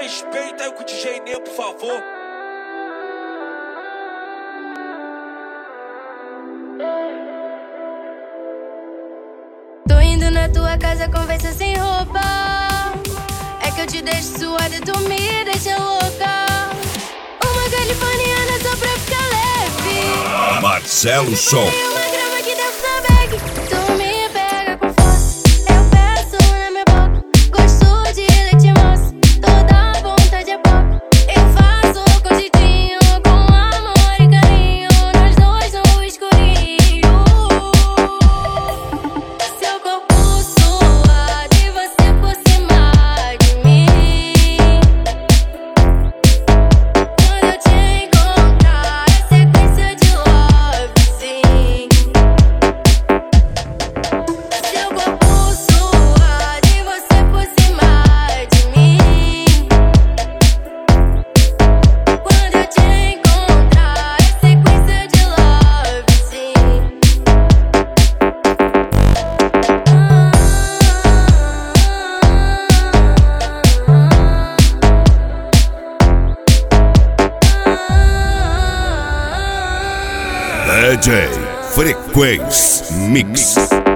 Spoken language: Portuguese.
Respeita aí com o DJ Nê, por favor. Tô indo na tua casa, conversa sem roupa. É que eu te deixo suada, tu me deixa louca. Uma californiana só pra ficar leve. Marcelo Som. Uma grama que deve saber que tu me pega com força. Eu peço na minha boca, gosto de leite moça. Toda vontade é pouco. Eu faço com jeitinho, com amor e carinho. Nós dois no escurinho. Seu corpo suado e você por cima de mim. Quando eu te encontrar, é sequência de love, sim. Seu corpo suado e você por cima de mim. Quando eu te encontrar, é sequência de love, sim. DJ Frequência Mix.